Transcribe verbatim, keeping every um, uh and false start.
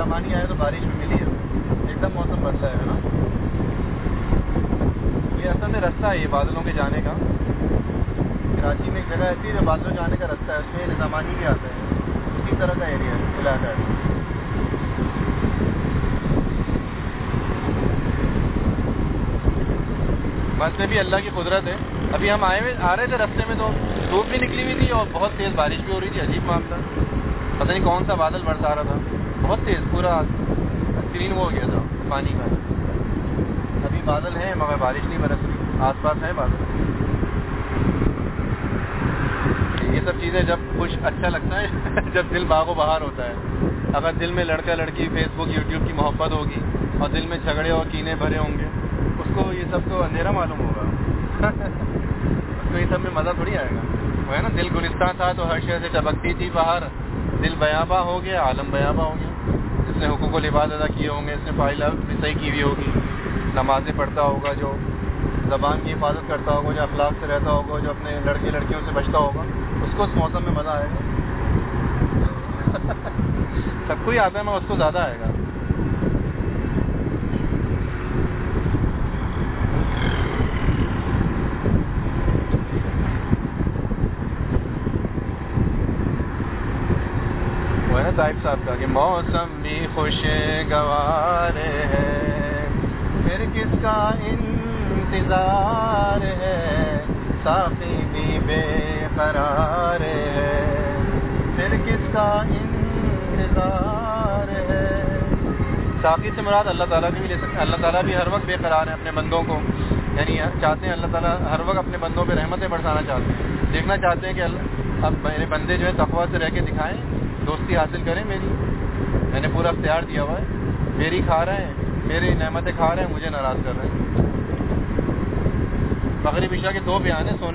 طوفانی آئے تو بارش بھی ملی ہے، ایک دم موسم بدلا ہے نا. یہ اصل میں رستہ ہے یہ بادلوں کے جانے کا. کراچی میں ایک جگہ ایسی ہے جو بادلوں جانے کا رستہ ہے، اس میں نظامانی بھی آتے ہیں، اسی طرح کا ایریا ہے، علاقہ ہے. بس میں بھی اللہ کی قدرت ہے. ابھی ہم آئے ہوئے آ رہے تھے رستے میں تو دھوپ بھی نکلی ہوئی تھی اور بہت تیز بارش بھی ہو رہی تھی. عجیب معاملہ، پتہ نہیں کون سا بادل برسا رہا تھا، بہت تیز، پورا اسکرین وہ ہو گیا تھا پانی کا. ابھی بادل ہیں مگر بارش نہیں برس رہی، آس پاس ہیں بادل. یہ سب چیزیں جب کچھ اچھا لگتا ہے جب دل باغ و بہار ہوتا ہے. اگر دل میں لڑکا لڑکی فیس بک یوٹیوب کی محبت ہوگی اور دل میں جھگڑے اور کینے بھرے ہوں گے، اس کو یہ سب تو اندھیرا معلوم ہوگا. اس کو یہ سب میں مزہ تھوڑی آئے گا. وہ ہے نا، دل گلستان تھا تو ہر شے سے چبکتی تھی باہر، دل بیاباں ہو گیا، عالم بیاباں ہو گیا. جس نے حقوق و لباس ادا کیے ہوں گے، اس نے فائلہ بھی صحیح کی ہوئی ہوگی، نمازیں پڑھتا ہوگا، جو زبان کی حفاظت کرتا ہوگا، جو اخلاق سے رہتا ہوگا، جو اپنے لڑکے لڑکیوں سے بچتا ہوگا، اس کو اس موسم میں مزہ آئے گا. سب کو ہی آتا ہے مگر اس کو زیادہ آئے گا. وہ ہے نا طائف صاحب کا کہ موسم بھی خوشگوار ہے، پھر کس کا انتظار ہے، ساقی بھی بے قرار ہے، پھر کس کا انتظار ہے. ساقی سے مراد اللہ تعالیٰ بھی لے سکتے. اللہ تعالیٰ بھی ہر وقت بے قرار ہیں اپنے بندوں کو، یعنی چاہتے ہیں اللہ تعالیٰ ہر وقت اپنے بندوں پہ رحمتیں برسانا چاہتے ہیں. دیکھنا چاہتے ہیں کہ اللہ اب میرے بندے جو ہے تقویٰ سے رہ کے دکھائیں، دوستی حاصل کریں میری. میں نے پورا اختیار دیا ہوا ہے، میری کھا رہے ہیں، میری نعمتیں کھا رہے ہیں، مجھے ناراض کر رہے ہیں. مغرب عشاء کے دو بیان ہیں. سونے